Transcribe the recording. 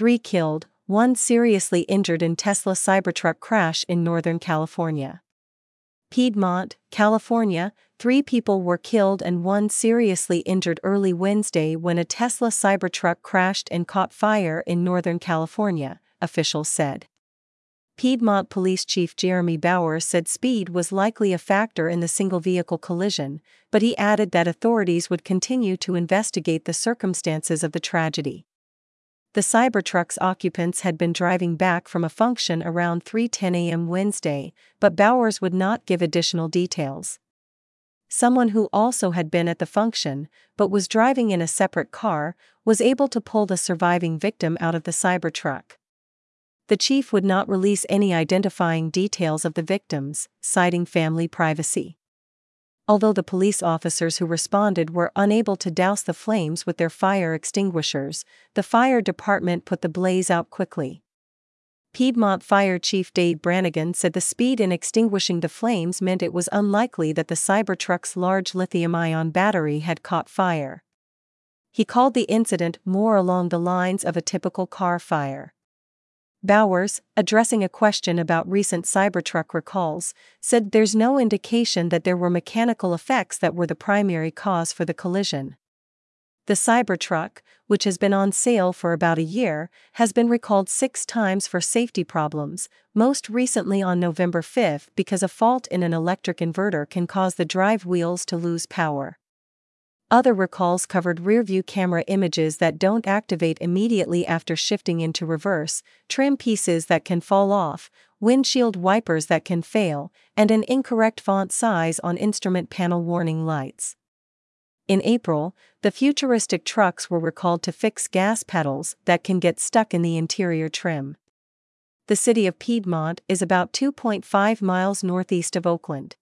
3 killed, 1 seriously injured in Tesla Cybertruck crash in Northern California. Piedmont, California, 3 people were killed and 1 seriously injured early Wednesday when a Tesla Cybertruck crashed and caught fire in Northern California, officials said. Piedmont Police Chief Jeremy Bowers said speed was likely a factor in the single-vehicle collision, but he added that authorities would continue to investigate the circumstances of the tragedy. The Cybertruck's occupants had been driving back from a function around 3:10 a.m. Wednesday, but Bowers would not give additional details. Someone who also had been at the function, but was driving in a separate car, was able to pull the surviving victim out of the Cybertruck. The chief would not release any identifying details of the victims, citing family privacy. Although the police officers who responded were unable to douse the flames with their fire extinguishers, the fire department put the blaze out quickly. Piedmont Fire Chief Dade Brannigan said the speed in extinguishing the flames meant it was unlikely that the Cybertruck's large lithium-ion battery had caught fire. He called the incident more along the lines of a typical car fire. Bowers, addressing a question about recent Cybertruck recalls, said there's no indication that there were mechanical effects that were the primary cause for the collision. The Cybertruck, which has been on sale for about a year, has been recalled 6 times for safety problems, most recently on November 5 because a fault in an electric inverter can cause the drive wheels to lose power. Other recalls covered rear-view camera images that don't activate immediately after shifting into reverse, trim pieces that can fall off, windshield wipers that can fail, and an incorrect font size on instrument panel warning lights. In April, the futuristic trucks were recalled to fix gas pedals that can get stuck in the interior trim. The city of Piedmont is about 2.5 miles northeast of Oakland.